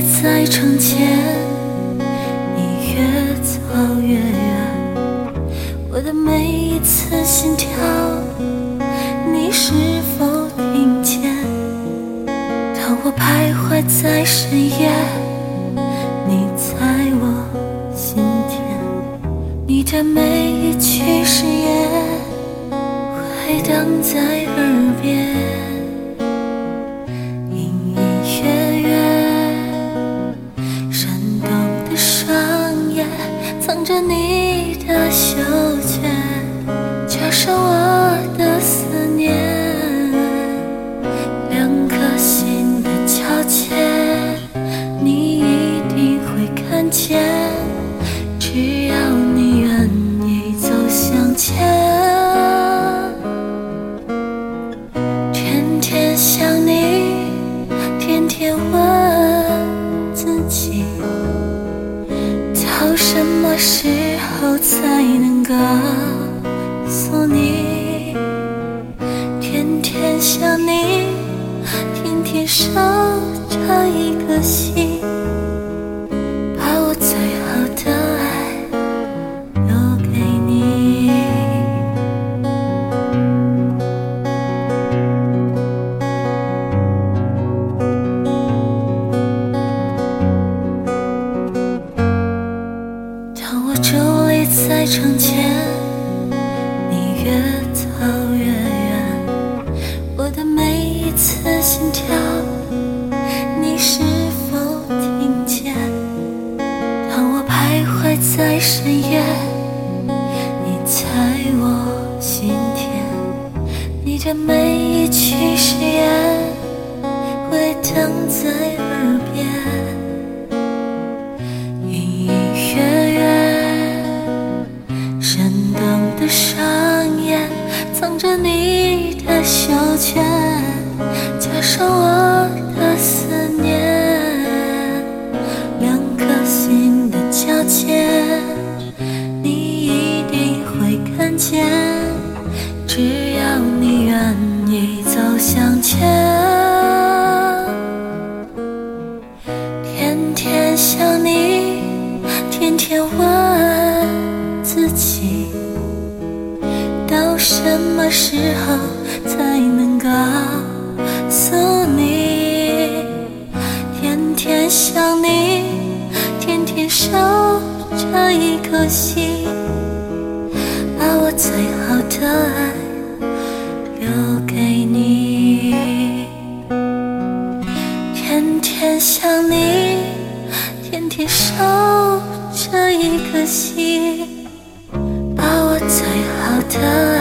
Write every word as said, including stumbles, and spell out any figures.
泪在成茧，你越走越远，我的每一次心跳，你是否听见？当我徘徊在深夜，你在我心田，你的每一句誓言回荡在耳边。藏着你的羞怯，加上我的思念，两颗心的交接，你一定会看见，只要你愿意走向前。天天想你，天天问自己，到什么时候才能告诉你？天天想你，天天守着一颗心，把我最好的爱留给你。在成茧，你越走越远，我的每一次心跳，你是否听见？当我徘徊在深夜，你在我心田，你的每一句誓言回荡在耳边。的双眼藏着你的羞怯，加上我的思念，两颗心的交接，你一定会看见，只要你愿意走向前。天天想你，天天问自己，到什么时候才能告诉你？天天想你，天天守着一颗心，把我最好的爱留给你。天天想你，天天守着一颗心，把我最好的爱